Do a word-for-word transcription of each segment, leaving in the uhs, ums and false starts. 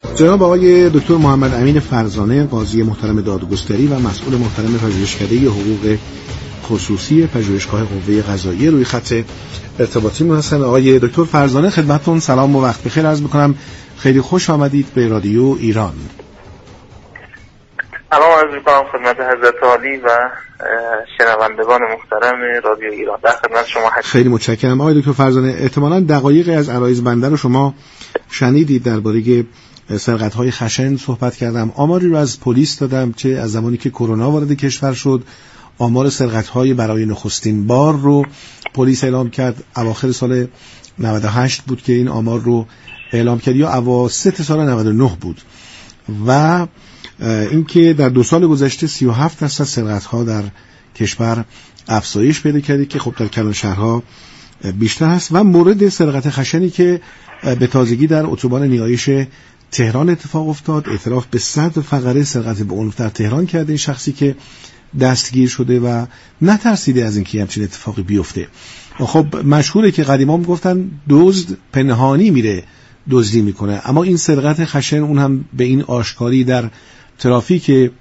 جناب آقای دکتر محمد امین فرزانه، قاضی محترم دادگستری و مسئول محترم پژوهشکده حقوق خصوصی پژوهشگاه قوه قضاییه، روی خط ارتباطی ما هستن. آقای دکتر فرزانه، خدمتتون سلام و وقت بخیر عرض می‌کنم. خیلی خوش آمدید به رادیو ایران. سلام عرض می‌کنم خدمت حضرت عالی و شنوندگان محترم رادیو ایران. در خدمت شما هستم. خیلی متشکرم. آقای دکتر فرزانه، احتمالاً دقایقی از عرایض بنده رو شما شنیدید. درباره سرقت‌های خشن صحبت کردم. آماری رو از پلیس دادم، چه از زمانی که کرونا وارد کشور شد. آمار سرقت‌های برای نخستین بار رو پلیس اعلام کرد. اواخر سال نود و هشت بود که این آمار رو اعلام کرد، یا اواسط سال نود و نه بود. و اینکه در دو سال گذشته سی و هفت درصد سرقت‌ها در کشور افزایش پیدا کرده که خب در کلان شهرها بیشتر هست. و مورد سرقت خشنی که به تازگی در اتوبان نیایش تهران اتفاق افتاد، اعتراف به صد فقره سرقت به عنف در تهران کرده این شخصی که دستگیر شده و نترسیده از اینکه همچین اتفاقی بیفته. خب مشهوره که قدیما میگفتن دزد پنهانی میره دزدی میکنه، اما این سرقت خشن اون هم به این آشکاری در ترافیک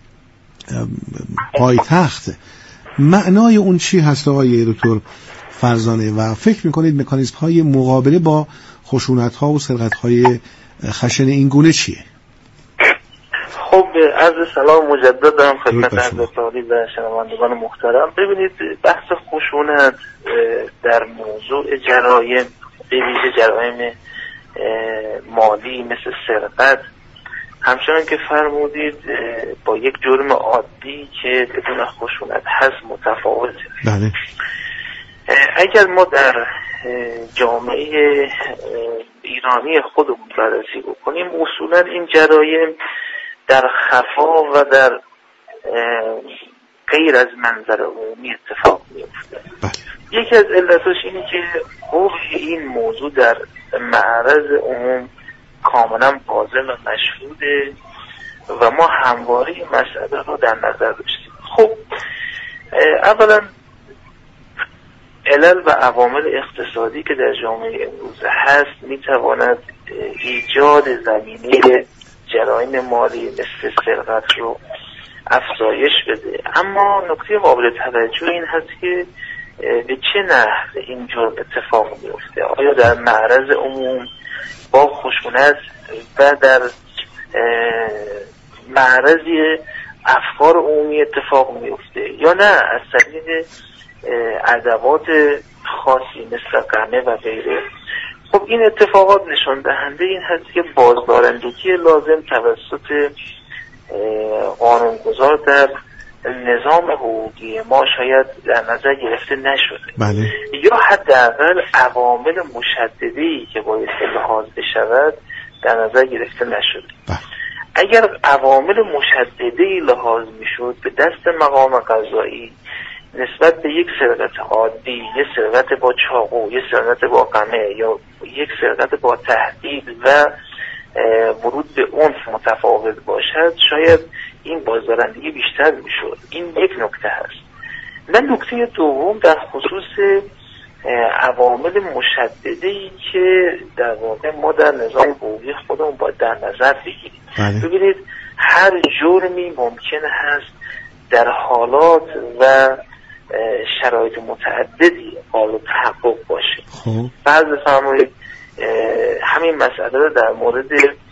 پایتخت. معنای اون چی هست آقای دکتر فرزانه و فکر میکنید مکانیزم های مقابله با خشونت ها و سرقت های خشن این گونه چیه؟ خب عرض سلام مجدد دارم خدمت حضرت عالی و شنوندگان محترم. ببینید، بحث خشونت در موضوع جرایم، به ویژه جرایم مالی مثل سرقت، همچنان که فرمودید با یک جرم عادی که بدون خشونت هست متفاوته. بله. اگر ما در جامعه ایرانی خودمون بررسی بکنیم، اصولا این جرایم در خفا و در غیر از منظر عمومی اتفاق میفته. یکی از علتش اینه که خب این موضوع در معرض عموم کاملا واضح و مشهوده و ما همواره این مسئله رو در نظر داشتیم. خب اولا علل و عوامل اقتصادی که در جامعه امروز هست میتواند ایجاد زمینه جرایم مالی مثل سرقت رو افزایش بده، اما نکته قابل توجه این هست که به چه نحو این جرم اتفاق میفته. آیا در معرض عموم با خشونت و در معرض افکار عمومی اتفاق میفته یا نه از طریق ادوات خاصی مثل قمع و غیره. خب این اتفاقات نشان دهنده این هست که بازدارندگی لازم توسط قانونگذار در نظام حقوقی ما شاید در نظر گرفته نشده. بله. یا حداقل عوامل مشدده‌ای که باید لحاظ بشود در نظر گرفته نشده. بله. اگر عوامل مشدده‌ای لحاظ میشد به دست مقام قضایی نسبت به یک سرقت عادی، یک سرقت با چاقو، یک سرقت با قمع یا یک سرقت با تهدید و ورود به عنف متفاوت باشد، شاید این بازدارندگی بیشتر میشد. این یک نکته هست. و نکته دوم در خصوص عوامل مشدده‌ای که در واقع ما در نظام حقوقی خودمون باید در نظر بگیریم. بله. ببینید هر جرمی ممکن هست در حالات و شرایط متعددی قابل تحقق باشه. خب بعض فرمایید همین مسئله رو در مورد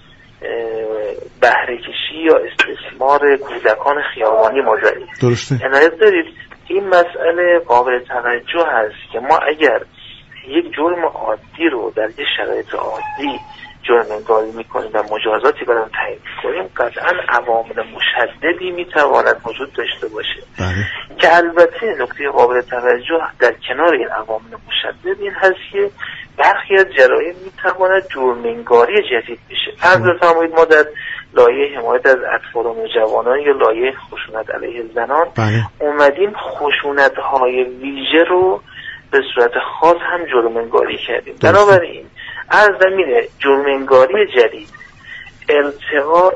بهره کشی یا استثمار کودکان خیابانی ما داریم. درسته. عنایت دارید این مسئله قابل توجه هست که ما اگر یک جرم عادی رو در یک شرایط عادی جرم‌انگاری میکنیم و مجازاتی برام تعیین میکنیم، قطعا عوامل مشددی میتواند وجود داشته باشه. بله. که البته نکته قابل توجه در کنار این عوامل مشدد این هست که برخی از جرایم میتواند جرم‌انگاری جدید بشه. فرض بفرمایید ما در لایحه حمایت از اطفال و نوجوانان یا لایحه خشونت علیه زنان بله. اومدیم خشونت‌های ویژه رو به صورت خاص هم جرم‌انگاری کردیم. بنابراین از زمینه جرم‌انگاری جدید ارتقاء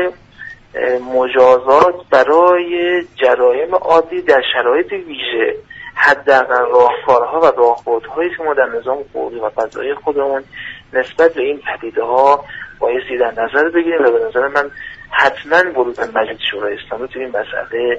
مجازات برای جرایم عادی در شرایط ویژه حداقل راهکارها و راهبردهایی که ما در نظام حقوقی و قضایی خودمون نسبت به این پدیده‌ها بایستی در نظر بگیریم و به نظر من حتما ورود مجلس شورای اسلامی تو این مسئله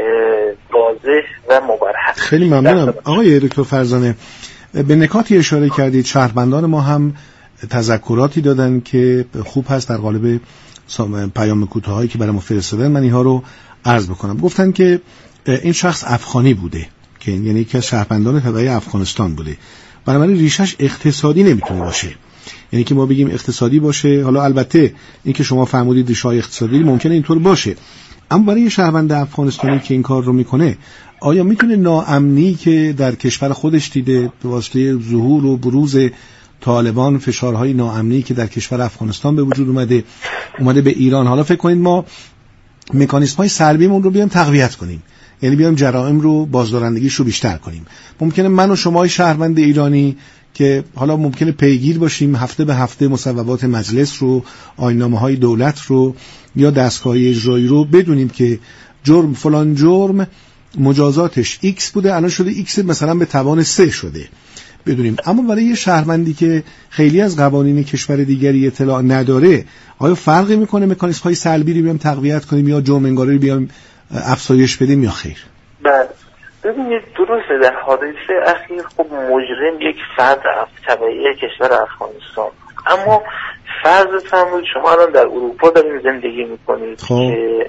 واضح و مبرهن. خیلی ممنونم آقای دکتر فرزانه. به نکاتی اشاره کردید، شهروندان ما هم تذکراتی دادن که خوب هست در قالب پیام کوتاهایی که برای ما فرستادن من اینها رو عرض بکنم. گفتن که این شخص افغانی بوده، که یعنی که شهروندان تبعی افغانستان بوده، بنابراین ریشش اقتصادی نمیتونه باشه. یعنی که ما بگیم اقتصادی باشه، حالا البته این که شما فرمودید ریشه‌های اقتصادی ممکنه اینطور باشه، اما برای شهروند افغانستانی که این کار رو میکنه، آیا میتونه ناامنی که در کشور خودش دیده به واسطه ظهور و بروز طالبان، فشارهای ناامنی که در کشور افغانستان به وجود اومده اومده به ایران، حالا فکر کنید ما مکانیزم‌های سلبیمون رو بیایم تقویت کنیم، یعنی بیایم جرائم رو بازدارندگیش رو بیشتر کنیم. ممکنه من و شما شهروند ایرانی که حالا ممکنه پیگیر باشیم هفته به هفته مصوبات مجلس رو، آیین‌نامه‌های دولت رو یا دستگاه‌های اجرایی رو، بدونیم که جرم فلان جرم مجازاتش ایکس بوده، الان شده ایکس مثلا به توان سه شده، بدونیم. اما برای یه شهروندی که خیلی از قوانین کشور دیگری اطلاع نداره، آیا فرقی میکنه مکانیزم‌های سلبی رو بیام تقویت کنیم یا جرم انگاری رو بیام افزایش بدیم یا خیر؟ بله ببینید، درسته در حادثه اخیر خب مجرم یک فرد تبعی کشور افغانستان، اما فرض فرمایید شما الان در اروپا دارین زندگی میکنید که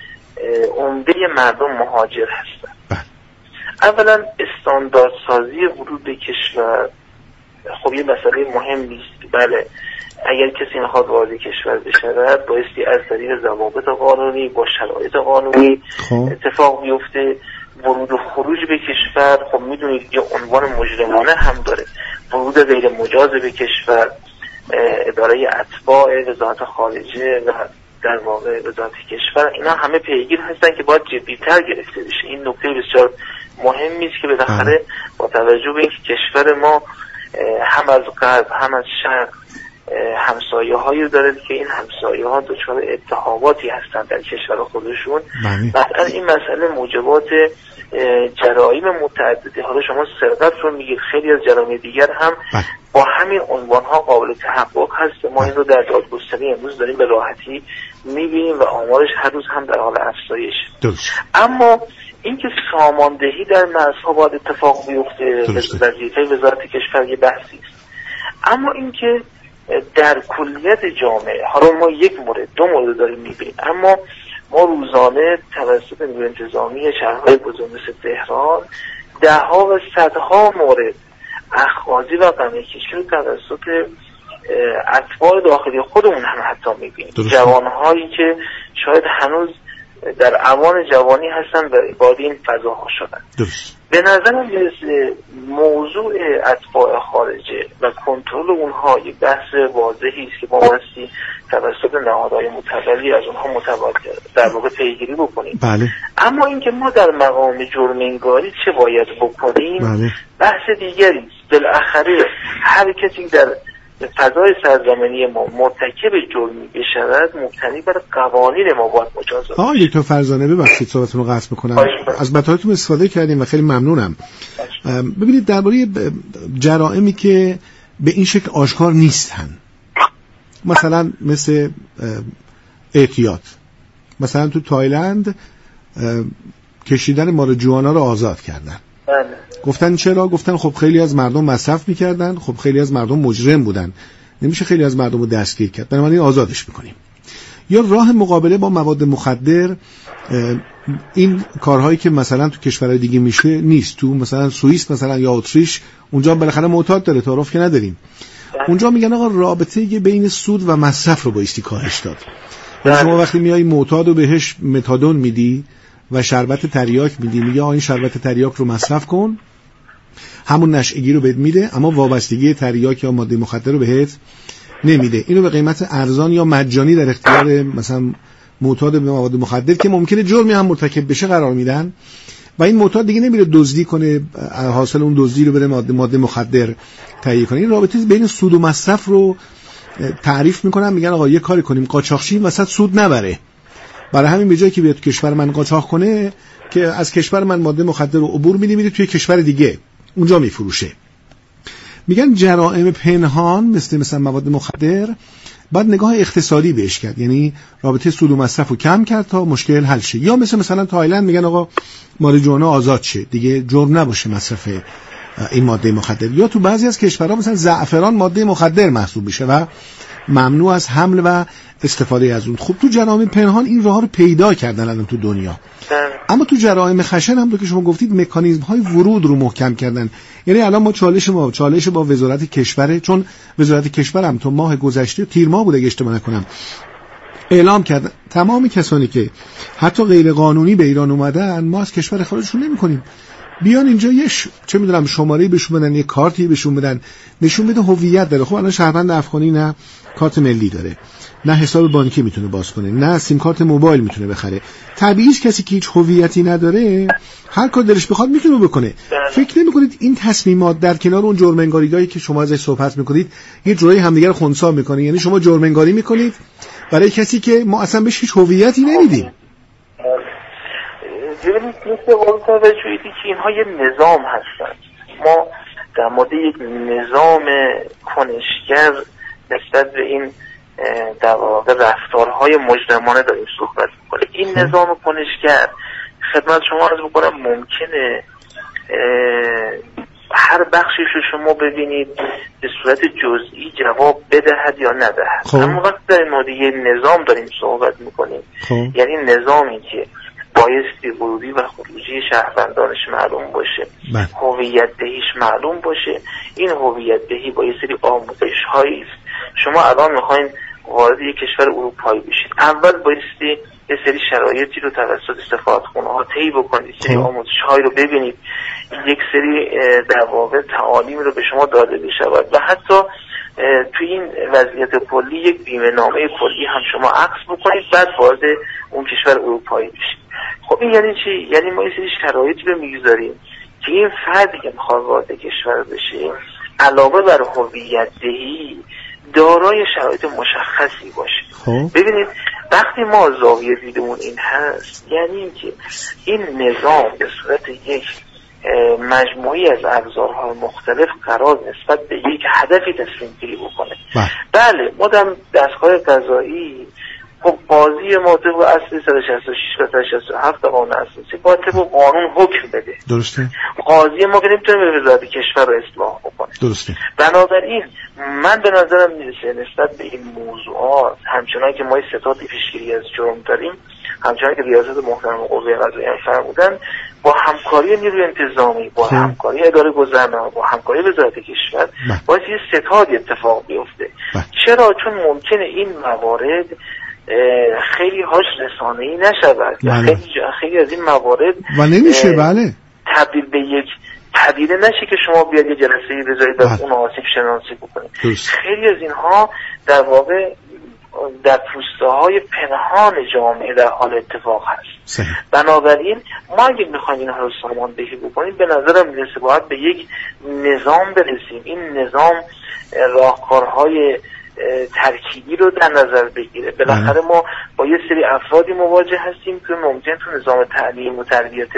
عمده مردم مهاجر هستن. بله. اولا استانداردسازی ورود به کشور خب یه مسئله مهم نیست. بله اگر کسی میخواد وارد کشور بشه بایستی از طریق ضوابط قانونی با شرایط قانونی خواه. اتفاق بیفته. ورود و خروج به کشور خب میدونید یه عنوان مجرمانه هم داره، ورود غیر مجاز به کشور، اداره اتباع وزارت خارجه و در واقع وزارت کشور، اینا همه پیگیر هستن که باید جدی‌تر گرفته بشه. این نکته بسیار مهمی است که بالاخره با توجه به اینکه کشور ما هم از غرب هم از شرق همسایه هایی داره که این همسایه ها دچار اتهاماتی هستن در کشور خودشون، مثلا این مسئله موجبات جرایم متعددی، حالا شما سرقت رو میگید، خیلی از جرایم دیگر هم با همین عنوان ها قابل تحقق هست. ما این رو در دادگستری امروز داریم به راحتی میبینیم و آمارش هر روز هم در حال افزایش. اما اینکه ساماندهی در مرزها باید اتفاق بیفته وظیفه وزارت کشور یه بحثی است، اما اینکه در کلیت جامعه، حالا ما یک مورد دو مورد داریم میبینیم، اما ما روزانه توسط نیروی انتظامی شهرهای بزرگ مثل تهران ده ها و صدها مورد اخاذی و قمع‌کشی رو توسط اتباع داخلی خودمون هم حتی میبینیم. جوانهایی که شاید هنوز در اوان جوانی هستن و وارد این فضاها شدن. درست. به نظرم میرسه موضوع اتباع خارجه و کنترل اونها یک بحث واضحی است که ما بایستی توسط نهادهای متولی از اونها متوجه در واقع پیگیری بکنیم. بله. اما اینکه ما در مقام جرم انگاری چه باید بکنیم بله. بحث دیگری است. بالاخره هر کسی در فضای سرزمینی ما مرتکب جرمی بشود مبتنی بر قوانین ما باید مجازات. آقای دکتر فرزانه ببخشید صحبتتون رو قطع می‌کنم، از مطالبتون استفاده کردیم و خیلی ممنونم. ببینید درباره جرائمی که به این شکل آشکار نیستن، مثلا مثل اعتیاد، مثلا تو تایلند کشیدن ماریجوانا رو آزاد کردن. بله. گفتن چرا؟ گفتن خب خیلی از مردم مصرف میکردن، خب خیلی از مردم مجرم بودن، نمیشه خیلی از مردم رو دستگیر کرد، بنابراین آزادش میکنیم. یا راه مقابله با مواد مخدر، این کارهایی که مثلا تو کشورهای دیگه میشه نیست، تو مثلا سوئیس مثلا یا اتریش اونجا بالاخره معتاد داره، تعارف که نداریم. اونجا میگن آقا رابطه بین سود و مصرف رو بایستی کاهش داد. یعنی شما وقتی میای معتاد رو بهش متادون میدی و شربت تریاک میدی، میگه آ این شربت تریاک رو مصرف کن، همون نشئگی رو بهت میده، اما وابستگی تریاک یا ماده مخدر رو بهت نمیده. اینو به قیمت ارزان یا مجانی در اختیار مثلا معتاد به مواد مخدر که ممکنه جرمی هم مرتکب بشه قرار میدن و این معتاد دیگه نمیره دزدی کنه، حاصل اون دزدی رو بره ماده ماده مخدر تهیه کنه. این رابطه بین سود و مصرف رو تعریف میکنن، میگن آقا یه کاری کنیم قاچاقچی وسط سود نبره، برای همین به جایی که بیاد کشور من قاچاق کنه که از کشور من ماده مخدر رو عبور میده میره توی کشور دیگه اونجا میفروشه. میگن جرائم پنهان مثل مثلا مواد مخدر بعد نگاه اقتصادی بهش کرد، یعنی رابطه سود و مصرف رو کم کرد تا مشکل حل شه. یا مثل مثلا تایلند میگن آقا ماریجوانا آزاد شه، دیگه جرم نباشه مصرف این ماده مخدر. یا تو بعضی از کشورها مثلا زعفران ماده مخدر محسوب میشه و ممنوع از حمل و استفاده از اون. خب تو جرایم پنهان این راه رو پیدا کردن الان تو دنیا. اما تو جرایم خشن هم که شما گفتید مکانیزم های ورود رو محکم کردن. یعنی الان ما چالش ما چالش با وزارت کشور، چون وزارت کشور هم تو ماه گذشته تیر ماه بود اگه اشتباه نکنم اعلام کرد تمام کسانی که حتی غیر قانونی به ایران اومدن ما از کشور خارجشون نمی‌کنیم، بیان اینجا یه ش... چه میدونم شماره بهشون بدن، یه کارتی بهشون بدن، نشون بده هویت داره. خب الان شهروند افغانی نه کارت ملی داره، نه حساب بانکی میتونه باز کنه، نه سیم کارت موبایل میتونه بخره. طبیعیه کسی که هیچ هویتی نداره هر کار دلش بخواد میتونه بکنه. فکر نمی‌کنید این تصمیمات در کنار اون جرم انگاریایی که شما ازش صحبت می‌کنید یه جوری همدیگه رو خنثی می‌کنه؟ یعنی شما جرم انگاری می‌کنید برای کسی که ما اصلا بهش هیچ هویتی نمیدیم. ببینید مثل قول توجهیدی که اینها یه نظام هستن. ما در مورد یک نظام کنشگر نسبت به این در واقع رفتارهای مجرمانه داریم صحبت میکنیم. این نظام کنشگر خدمت شما عرض بکنم ممکنه هر بخشش رو شما ببینید به صورت جزئی جواب بدهد یا ندهد. اما وقتی در این مورد یه نظام داریم صحبت میکنیم، یعنی نظامی که بایستی ورودی و خروجی شهروندانش معلوم باشه، هویت دهیش معلوم باشه، این هویت دهی با یه سری آموزش هایی است. شما الان میخواین وارد یک کشور اروپایی بشید، اول بایستی یه سری شرایطی رو توسط سفارتخونه ها طی بکنید، سری آموزش هایی رو ببینید، یک سری در واقع تعالیم رو به شما داده بشود و حتی توی این وضعیت کلی یک بیمه نامه کلی هم شما عکس بکنید، بعد وارد اون کشور اروپایی بشید. خب این یعنی چی؟ یعنی ما یه سری شرایطی رو میگذاریم که این فردی که میخواد وارد کشور بشه علاوه بر هویت دهی دارای شرایط مشخصی باشه. خب. ببینید وقتی ما زاویه دیدمون این هست، یعنی این که این نظام به صورت یک مجموعی از ابزارهای مختلف قرار نسبت به یک هدفی تصمیم گیری بکنه. بله ما در دستگاه قضایی خب قاضی ما طبق اصل صد و شصت و شش و صد و شصت و هفت قانون اساسی باید طبق قانون حکم بده. درسته. قاضی ما که نمیتونه به وزارت کشور رو اصلاح بکنه. درسته. بنابراین من به نظرم میرسه نسبت به این موضوعات همچنان که ما ستاد پیشگیری از جرم داریم، همچنان که ریاست محترم قوه قضاییه فرمودن، با همکاری نیروی انتظامی، با خب. همکاری اداره گذرنامه، با همکاری وزارت کشور باید یه ستاد اتفاق بیفته. چرا؟ چون ممکنه این موارد خیلی هاش رسانه‌ای نشود. خیلی, خیلی از این موارد و نمیشه بله تبدیل به یک پدیده نشه که شما بیاد یه جلسه بذارید از اون آسیب شناسی بکنید. خیلی از اینها در واقع در پوسته های پنهان جامعه در حال اتفاق هست. صحیح. بنابراین ما اگه میخوایم اینها رو ساماندهی بکنیم به نظرم میرسه باید به یک نظام برسیم. این نظام راهکارهای ترکیبی رو در نظر بگیره. بالاخره ما با یه سری افرادی مواجه هستیم که ممکن تو نظام تعلیم و تربیت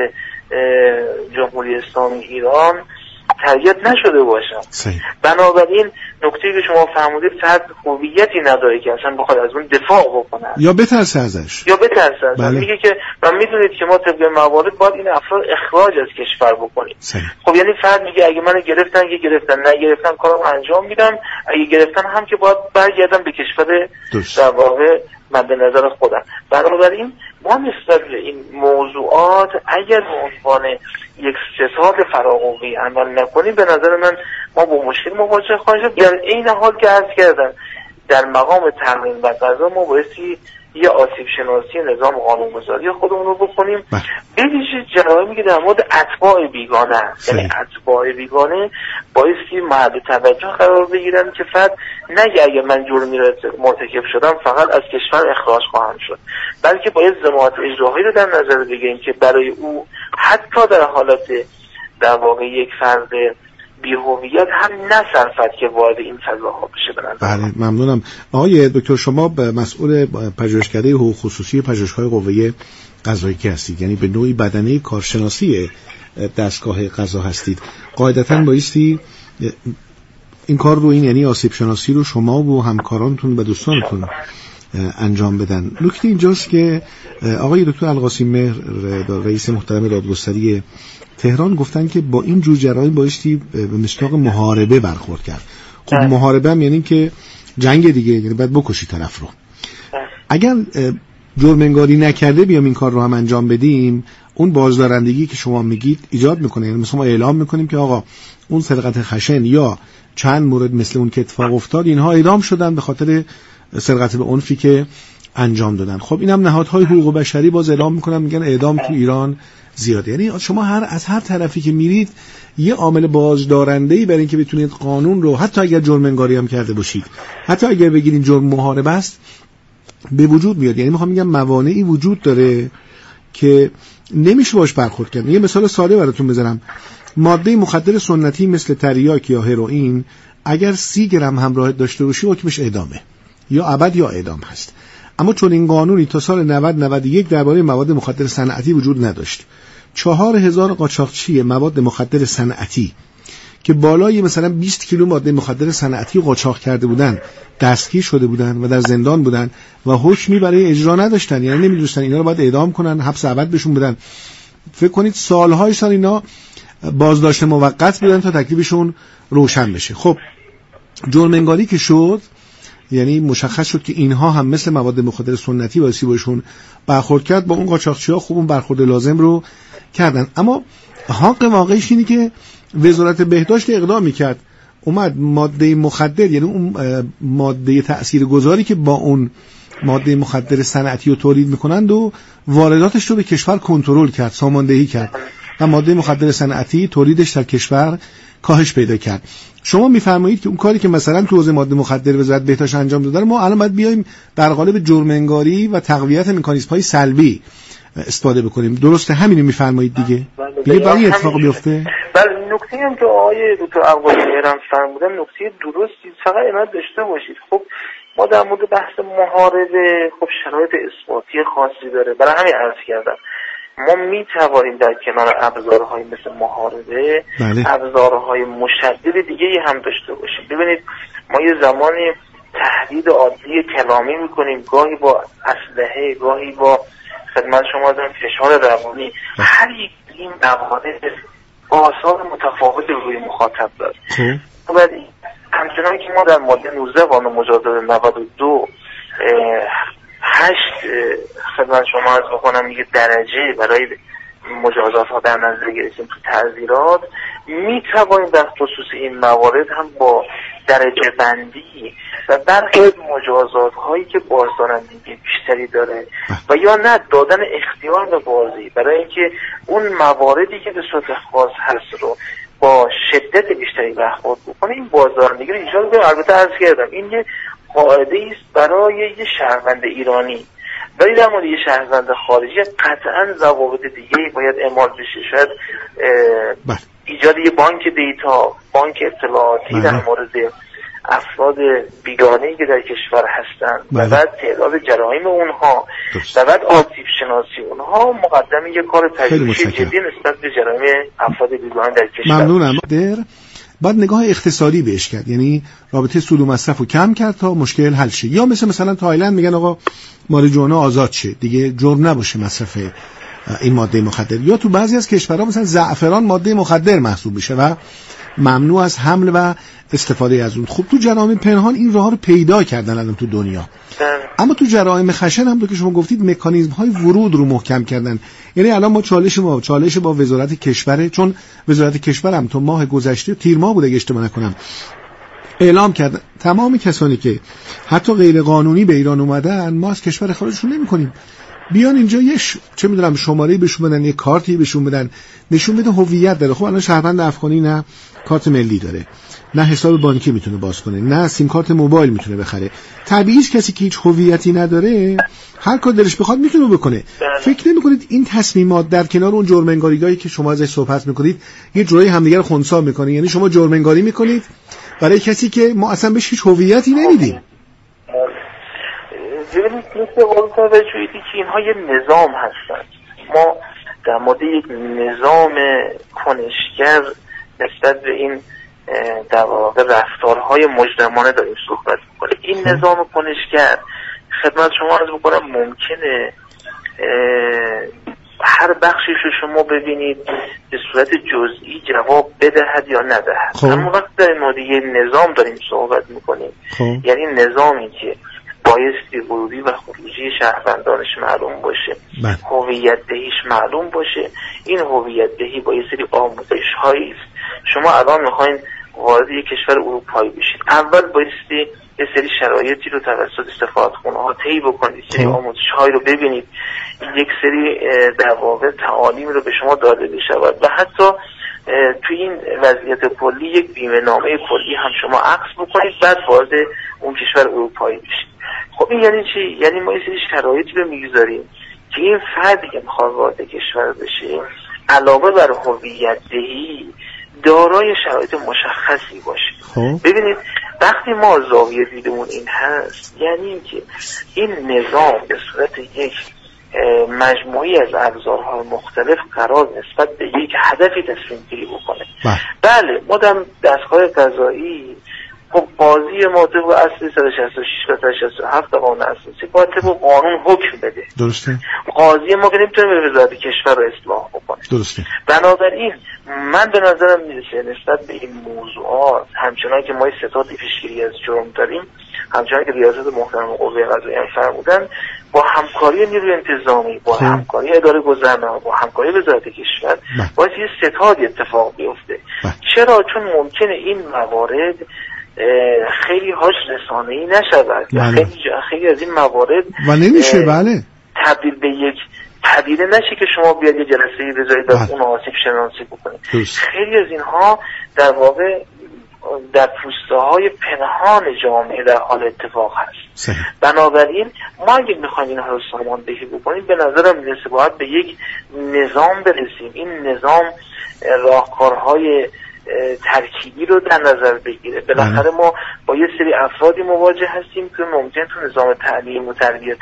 جمهوری اسلامی ایران تربیت نشده باشن. صحیح. بنابراین نکته‌ای که شما فرمودید فرد هویتی نداره که اصلا بخواد از اون دفاع بکنه یا بترسه ازش یا بترسه ازش. بله. میگه که من میدونید که ما طبق موارد باید این افراد اخراج از کشور بکنیم. صحیح. خب یعنی فرد میگه اگه منو گرفتن که گرفتن، نه گرفتن کارم انجام میدم، اگه گرفتن هم که باید برگردم به کشور در واقع مد نظر خودم. بنابراین ما نسبت به این موضوعات اگر به عنوان یک ستاد فراقوی عمل نکنیم به نظر من ما با مشکل مواجه خواهیم شد. در این حال که عرض کردم در مقام تامین و قضا ما بایستی یه آسیب شناسی نظام قانونگذاری خودمون رو بکنیم. به ویژه جرایمی که در مورد اتباع بیگانه است، یعنی اتباع بیگانه بایستی مورد توجه قرار بگیرن که فرد نگه اگه من جرمی رو مرتکب شدم فقط از کشور اخراج خواهم شد، بلکه باید ضمانت اجراهایی رو در نظر بگیریم که برای او حتی در حالت در واقع یک فرد بی‌هویت هم نصرفت که وارد این فضاها بشه. بله ممنونم. آقای دکتر شما مسئول پژوهشکده حقوق خصوصی پژوهش‌های قوه قضاییه هستید، یعنی به نوعی بدنه کارشناسی دستگاه قضا هستید. قاعدتاً بایستی این کار رو، این یعنی آسیب شناسی رو شما و همکارانتون و دوستانتون انجام بدن. نکته اینجاست که آقای دکتر القاسم مهر رئیس محترم دادگستری تهران گفتن که با این جور جرایم بایستی به مصداق محاربه برخورد کرد. خب محاربه هم یعنی که جنگ دیگه، یعنی باید بکشی طرف رو. اگر جرم انگاری نکرده بیام این کار رو هم انجام بدیم، اون بازدارندگی که شما میگید ایجاد میکنه. یعنی مثلا ما اعلام میکنیم که آقا اون سرقت خشن یا چند مورد مثل اون که اتفاق افتاد اینها اعدام شدن به خاطر سرقت به عنفی که انجام دادن. خب اینم نهادهای حقوق بشری باز اعلام میکنن، میگن اعدام تو ایران زیاده. یعنی شما هر از هر طرفی که میرید یه عامل بازدارنده‌ای برای اینکه بتونید قانون رو، حتی اگر جرم انگاری هم کرده باشید، حتی اگر بگیرید جرم محاربه است، به وجود میاد. یعنی میخوام میگم موانعی وجود داره که نمیشه باش برخورد کرد. یه مثال ساده براتون بزنم. ماده مخدر سنتی مثل تریاک یا هروئین اگر سی گرم همراه داشته باشی حکمش اعدامه، یا ابد یا اعدام هست. اما چون این قانونی تا سال نود نود و یک درباره مواد مخدر صنعتی وجود نداشت، چهار هزار قاچاقچی مواد مخدر صنعتی که بالای مثلا بیست کیلو ماده مخدر صنعتی قاچاق کرده بودن دستگیر شده بودن و در زندان بودن و حکمی برای اجرا نداشتن. یعنی نمیدونستن اینا رو باید اعدام کنن، حبس ابد بهشون بدن. فکر کنید سالهای سال اینا بازداشت موقت بودن تا تکلیفشون روشن بشه. خب جرم انگاری که شد، یعنی مشخص شد که اینها هم مثل مواد مخدر سنتی باعثی باشون برخورد کرد، با اون قاچاقچی‌ها خوب اون برخورد لازم رو کردن. اما حق واقعیش اینه که وزارت بهداشت اقدام میکرد، اومد ماده مخدر، یعنی اون ماده تاثیرگذاری که با اون ماده مخدر صنعتی رو تولید میکنند و وارداتش رو به کشور کنترل کرد، ساماندهی کرد و ماده مخدر صنعتی تولیدش در کشور کاهش پیدا کرد. شما میفرمایید که اون کاری که مثلا تو حوزه ماده مخدر وزارت بهداشت انجام داده، ما الان باید بیایم در قالب جرم انگاری و تقویت مکانیزم‌های سلبی استفاده بکنیم. درسته همینو میفرمایید دیگه؟ دیگه برای اتفاق بیفته. بله، نکته هم که آقای دکتر القاسمی مهر فرمودن نکته درستی، فقط عنایت داشته باشید. خب ما در مورد بحث محاربه خب شرایط اثباتی خاصی داره، برای همین عرض کردم ما می توانیم در کنار ابزارهای مثل محاربه بله. ابزارهای مشدد دیگه هم داشته باشیم. ببینید ما یه زمانی تهدید عادی کلامی میکنیم، گاهی با اسلحه، گاهی با خدمت شما دارم فشار روانی. هر یک این موارد آثار متفاوت روی مخاطب داره. بعد همچنان که ما در ماده نوزده قانون مجازات نود و دو هشت خدمت شما از بکنم میگه درجه برای مجازات ها در نظر گرفتیم تو تعزیرات، می توانیم در خصوص این موارد هم با درجه بندی و برخی مجازات هایی که بازدارندگی بیشتری داره و یا نه دادن اختیار به بازی برای اینکه اون مواردی که به صورت خاص هست رو با شدت بیشتری برخورد بکنه، این بازدارندگی رو ایجاد کنه. البته عرض کردم این یه قاعده است برای یه شهروند ایرانی، ولی در مورد یه شهروند خارجی قطعا ضوابط دیگه باید اعمال بشه. شاید ایجاد یه بانک دیتا، بانک اطلاعاتی در مورد افراد بیگانه‌ای که در کشور هستند و بعد تعداد جرایم اونها و بعد آسیب شناسی اونها مقدم یه کار تجدیدی جدی نسبت به جرایم افراد بیگانه در کشور. ممنونم. در بعد نگاه اقتصادی بهش کرد، یعنی رابطه سود و مصرف رو کم کرد تا مشکل حل شه. یا مثل مثلا تایلند میگن آقا ماریجوانا آزاد شه، دیگه جرم نباشه مصرف این ماده مخدر. یا تو بعضی از کشورها مثلا زعفران ماده مخدر محسوب میشه و ممنوع از حمل و استفاده از اون. خب تو جرایم پنهان این راه رو پیدا کردن الان تو دنیا. اما تو جرایم خشن هم که شما گفتید مکانیزم های ورود رو محکم کردن. یعنی الان ما چالش ما چالش با وزارت کشوره، چون وزارت کشور هم تو ماه گذشته تیر ماه بود اگه اشتباه نکنم اعلام کرد تمام کسانی که حتی غیر قانونی به ایران اومدن ما از کشور خارجشون نمی‌کنیم، بیان اینجا یه ش... چه میدونم شماره بهشون بدن، یه کارتی بهشون بدن، نشون بده هویت داره. خب الان شهروند افغانی نه کارت ملی داره، نه حساب بانکی میتونه باز کنه، نه سیم کارت موبایل میتونه بخره. طبیعیه کسی که هیچ هویتی نداره هر کار دلش بخواد میتونه بکنه. فکر نمی‌کنید این تصمیمات در کنار اون جرم انگاریایی که شما ازش صحبت می‌کنید یه جورایی همدیگه رو خنثی می‌کنه؟ یعنی شما جرم انگاری می‌کنید برای کسی که ما اصلا بهش هیچ هویتی نمیدیم. ببینید مثل قول توجهیدی که اینها یه نظام هستن. ما در مورد یک نظام کنشگر نسبت به این در واقع رفتارهای مجرمانه داریم صحبت میکنیم. این نظام کنشگر خدمت شما عرض بکنم ممکنه هر بخشیش رو شما ببینید به صورت جزئی جواب بدهد یا ندهد. اما وقت در این مورد یه نظام داریم صحبت میکنیم، یعنی نظامی که بایستی ورودی و خروجی شهروندانش معلوم باشه، هویت دهیش معلوم باشه، این هویت دهی با یه سری آموزش هایی است. شما الان میخواین وارد یک کشور اروپایی بشید، اول بایستی یه سری شرایطی رو توسط سفارتخونه ها طی بکنید، سری آموزش هایی رو ببینید، یک سری در واقع تعالیم رو به شما داده بشود و حتی توی این وضعیت کلی یک بیمه نامه کلی هم شما عقد بکنید، بعد وارد اون کشور اروپایی بشید. خب این یعنی چی؟ یعنی ما یه سری شرایطی رو میگذاریم که این فردی که میخواد وارد کشور بشه علاوه بر هویت دهی دارای شرایط مشخصی باشه. خب. ببینید وقتی ما زاویه دیدمون این هست، یعنی اینکه این نظام به صورت یک مجموعی از ابزارهای مختلف قرار نسبت به یک هدفی تصمیم گیری بکنه. بله ما در دستگاه قضایی خب قاضی ما طبق اصل صد و شصت و شش و صد و شصت و هفت قانون اساسی باید طبق قانون حکم بده. درسته. قاضی ما که نمیتونه به وزارت کشور رو اصلاح بکنه. درسته. بنابراین من به نظرم میرسه نسبت به این موضوعات همچنان که ما ستاد پیشگیری از جرم داریم، همچنان که ریاست محترم قوه قضاییه فرمودن، با همکاری نیروی انتظامی، با همکاری اداره گذرنامه، با همکاری وزارت کشور باید یه ستاد اتفاق بیفته. چرا؟ چون ممکنه این موارد خیلی هاش رسانه‌ای نشود. بله. خیلی خیلی از این موارد و نمیشه بله تبدیل به یک پدیده نشه که شما بیاد یه جلسه بذارید در اون آسیب شناسی بکنید. خیلی از اینها در واقع در پوسته‌های پنهان جامعه در حال اتفاق هست. صحیح. بنابراین ما اگه میخوایم اینها رو ساماندهی بکنیم به نظرم میرسه باید به یک نظام برسیم. این نظام راهکارهای ترکیبی رو در نظر بگیره. بالاخره ما با یه سری افرادی مواجه هستیم که ممکن تو نظام تعلیم و تربیت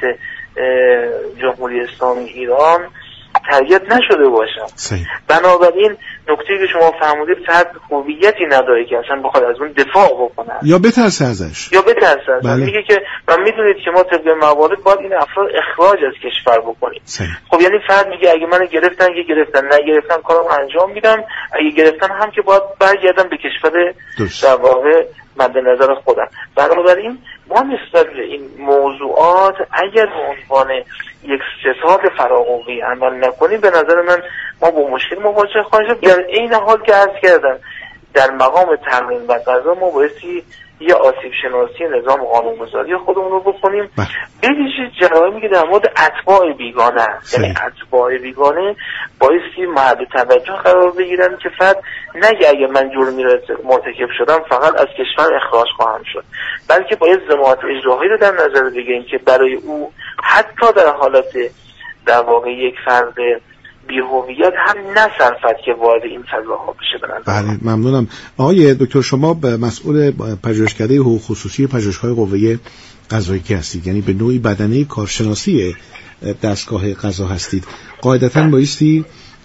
جمهوری اسلامی ایران تربیت نشده باشن. صحیح. بنابراین نکته که شما فرمودید فرد هویتی نداره که اصلا بخواد از اون دفاع بکنه یا بترسه ازش یا بترسه ازش. بله. میگه که من میدونید که ما طبق موارد باید این افراد اخراج از کشور بکنیم. صحیح. خب یعنی فرد میگه اگه منو گرفتن که گرفتن، نگرفتن کارم انجام میدم، اگه گرفتن هم که باید برگردم به کشور در واقع مد نظر خودم. بنابراین ما نسبت به این موضوعات اگر به عنوان یک ستاد فراقوی عمل نکنیم به نظر من ما با مشکل مواجه خواهیم شد. در این حال که عرض کردم در مقام تمرین و قضا ما بایستی یه آسیب شناسی نظام قانونگذاری خودمون رو بکنیم، به ویژه جرایمی که در مورد اتباع بیگانه است. یعنی اتباع بیگانه بایستی مورد توجه قرار بگیرن که فرد نگه اگه من جرمی رو مرتکب شدم فقط از کشور اخراج خواهم شد، بلکه باید ضمانت اجراهایی رو در نظر بگیریم که برای او حتی در حالت در واقع یک فرد بی‌هویت هم نصرفت که وارد این فضاها بشه. بله ممنونم. آقای دکتر شما مسئول پژوهشکده حقوق خصوصی پژوهش‌های قوه قضاییه هستید، یعنی به نوعی بدنه کارشناسی دستگاه قضا هستید. قاعدتاً بایستی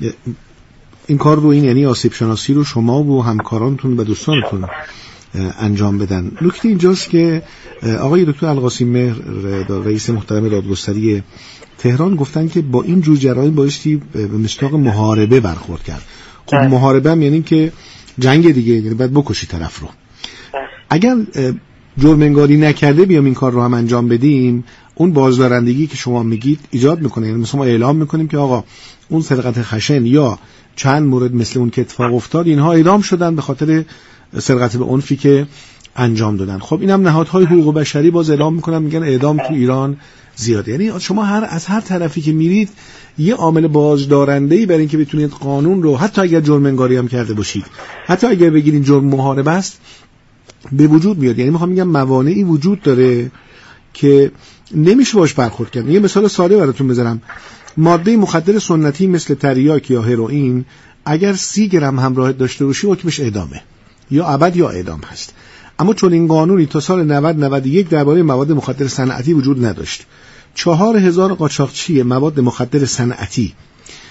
این کار رو، این یعنی آسیب شناسی رو شما و همکارانتون و دوستانتون انجام بدن. نکته اینجاست که آقای دکتر القاسم مهر رئیس محترم دادگستری تهران گفتن که با این جور جرایم بایستی به مستاق محاربه برخورد کرد. خب محاربه هم یعنی که جنگ دیگه، یعنی باید بکشی طرف رو. اگر جرم انگاری نکرده بیام این کار رو هم انجام بدیم، اون بازدارندگی که شما میگید ایجاد میکنه. یعنی مثلا ما اعلام میکنیم که آقا اون سرقت خشن یا چند مورد مثل اون که اتفاق افتاد اینها اعدام شدن به خاطر سرقت به عنفی که انجام دادن. خب اینم نهادهای حقوق بشری باز اعلام میکنن، میگن اعدام تو ایران زیاده. یعنی شما هر از هر طرفی که میرید یه عامل بازدارنده‌ای برای اینکه بتونید قانون رو حتی اگر جرم انگاری هم کرده باشید، حتی اگر بگیرید جرم محاربه است، به وجود میاد. یعنی میخوام میگم موانعی وجود داره که نمیشه باش برخورد کرد. یه مثال ساده براتون بزنم. ماده مخدر سنتی مثل تریاک یا هروئین اگر سی گرم همراه داشته باشی حکمش اعدامه، یا ابد یا اعدام هست. اما چون این قانونی تا سال نود نود و یک درباره مواد مخدر صنعتی وجود نداشت، چهار هزار قاچاقچی مواد مخدر صنعتی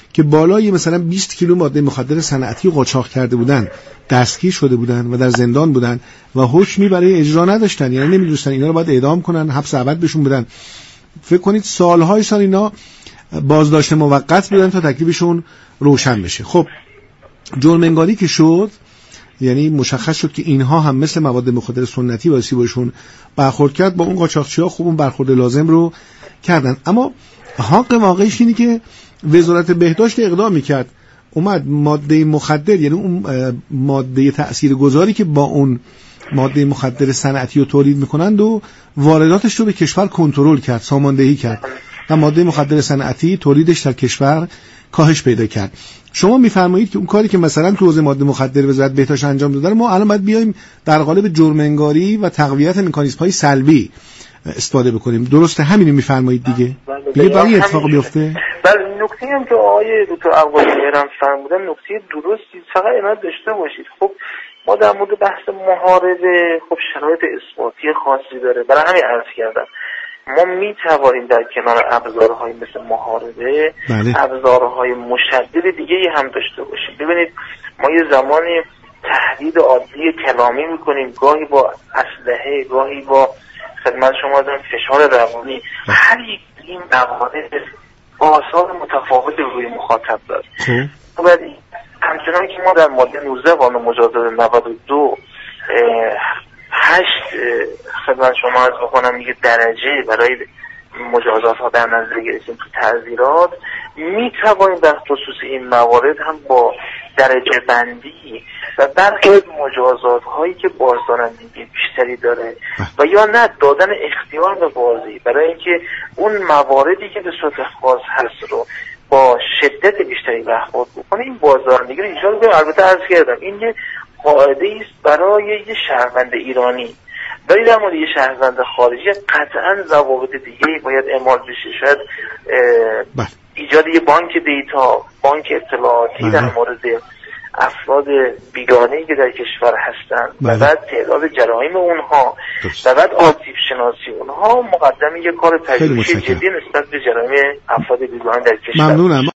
که بالای مثلا بیست کیلو ماده مخدر صنعتی قاچاق کرده بودن دستگیر شده بودن و در زندان بودن و حکمی برای اجرا نداشتن، یعنی نمیدونستن اینا رو باید اعدام کنن، حبس ابد بهشون بدن. فکر کنید سالهای سال اینا بازداشت موقت بودن تا تکلیفشون روشن بشه. خب جرم انگاری که شد، یعنی مشخص شد که اینها هم مثل مواد مخدر سنتی باعثی باشون برخورد کرد، با اون قاچاقچی‌ها خوب اون برخورد لازم رو کردن. اما حق واقعیش اینه که وزارت بهداشت اقدام میکرد، اومد ماده مخدر، یعنی اون ماده تاثیرگذاری که با اون ماده مخدر صنعتی رو تولید میکنند و وارداتش رو به کشور کنترل کرد، ساماندهی کرد و ماده مخدر صنعتی تولیدش در کشور کاهش پیدا کرد. شما میفرمایید که اون کاری که مثلا تو حوزه ماده مخدر وزارت بهداشت انجام داده، ما الان باید بیایم در قالب جرم انگاری و تقویت مکانیزم‌های سلبی استفاده بکنیم. درسته همینو میفرمایید دیگه؟ دیگه برای اتفاق بیفته. بله، نکته هم که آقای دکتر ابوالقاسمی هم فرمودن نکته درستی، فقط عنایت داشته باشید. خب ما در مورد بحث محاربه خب شرایط اثباتی خاصی داره، برای همین عرض کردم ما می توانیم در کنار ابزارهای مثل محاربه بله. ابزارهای مشدد دیگه هم داشته باشیم. ببینید ما یه زمانی تهدید عادی کلامی میکنیم، گاهی با اسلحه، گاهی با خدمت شما دارم فشار روانی. هر یک این موارد آثار متفاوت روی مخاطب داره. خب همچنان که ما در ماده نوزده قانون مجازات نود و دو هشت خدمت شما از بکنم میگه درجه برای مجازات ها در نظر گرفتیم تو تعزیرات، می توانیم در خصوص این موارد هم با درجه بندی و برخی مجازات هایی که بازدارندگی بیشتری داره و یا نه دادن اختیار به بازی برای اینکه اون مواردی که به صورت خاص هست رو با شدت بیشتری برخورد بکنه، این بازدارندگی رو ایجاد کنه. البته عرض کردم این یه قاعده است برای یه شهروند ایرانی، ولی در مورد یه شهروند خارجی قطعا ضوابط دیگه باید اعمال بشه. شاید ایجاد یه بانک دیتا، بانک اطلاعاتی در مورد افراد بیگانه‌ای که در کشور هستن و بعد تعداد جرایم اونها و بعد آسیب شناسی اونها مقدم یه کار تجربی جدی نسبت به جرایم افراد بیگانه در کشور. ممنونم.